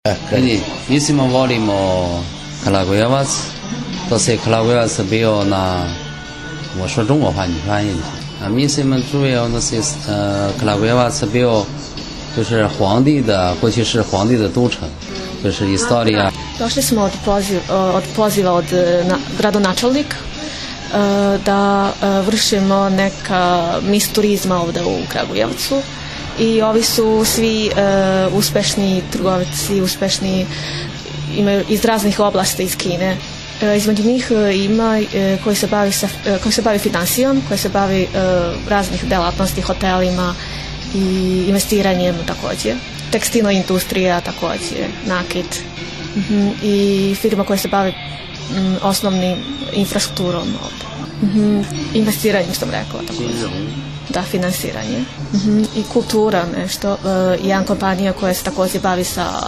Mislimo volimo Kragujevac, to是Kragujevac bio na，我说中国话你翻译一下。Mislimo主要那是Kragujevac bio就是皇帝的，过去是皇帝的都城，就是 istorija. Došli smo od poziva od gradonačelnika da vršimo neka mis turizma ovde u Kragujevcu i ovi su svi uspešni trgovci, uspešni, imaju iz raznih oblasti iz Kine. Između njih ima koji se bavi finansijom, koji se bavi raznih delatnosti, hotelima i investiranjem takođe. Tekstilna industrija takođe, nakit i firma koja se bavi osnovnim infrastrukturom ovde. Investiranjem sam rekla takođe. Da, finansiranje. I kultura nešto. Jedna kompanija koja se takođe bavi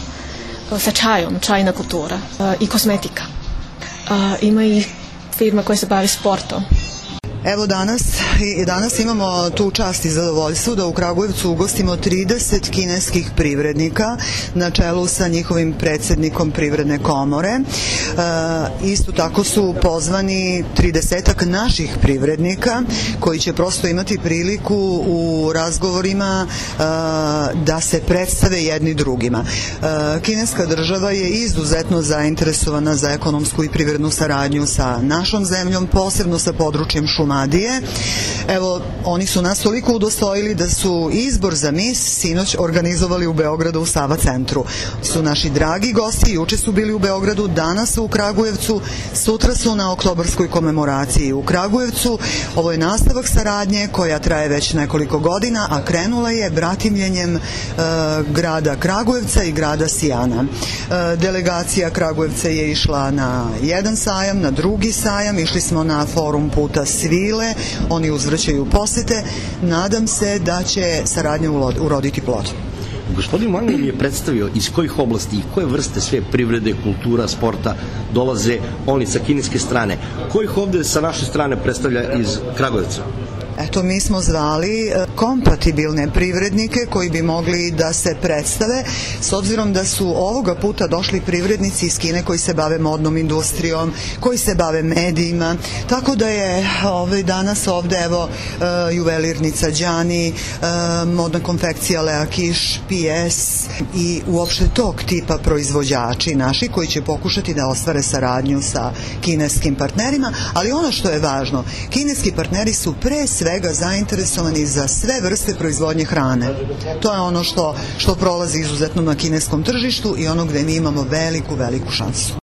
sa čajom, čajna kultura i kozmetika. Ima i firma koja se bavi sportom. Evo danas imamo tu čast i zadovoljstvo da u Kragujevcu ugostimo 30 kineskih privrednika na čelu sa njihovim predsednikom Privredne komore. Isto tako su pozvani 30-ak naših privrednika koji će prosto imati priliku u razgovorima da se predstave jedni drugima. Kineska država je izuzetno zainteresovana za ekonomsku i privrednu saradnju sa našom zemljom, posebno sa područjem Šumadije. Evo, oni su nas toliko udostojili da su izbor za mis sinoć organizovali u Beogradu u Sava centru. Su naši dragi gosti, juče su bili u Beogradu, danas su u Kragujevcu, sutra su na oktobarskoj komemoraciji u Kragujevcu. Ovo je nastavak saradnje koja traje već nekoliko godina, a krenula je bratimljenjem grada Kragujevca i grada Sijana. Delegacija Kragujevca je išla na jedan sajam, na drugi sajam, išli smo na forum Puta Svile, oni uzvraćaju posete, nadam se da će saradnja uroditi plod. Gospodin Wang mi je predstavio iz kojih oblasti i koje vrste sve privrede, kultura, sporta dolaze oni sa kineske strane. Kojih ovde sa naše strane predstavlja iz Kragujevca? Eto, mi smo zvali kompatibilne privrednike koji bi mogli da se predstave, s obzirom da su ovoga puta došli privrednici iz Kine koji se bave modnom industrijom, koji se bave medijima, tako da je danas ovde, evo, juvelirnica Đani, modna konfekcija Lea Kiš, PS i uopšte tog tipa proizvođači naši koji će pokušati da ostvare saradnju sa kineskim partnerima, ali ono što je važno, kineski partneri su pre svega zainteresovani za sve vrste proizvodnje hrane. To je ono što prolazi izuzetno na kineskom tržištu i ono gde mi imamo veliku šansu.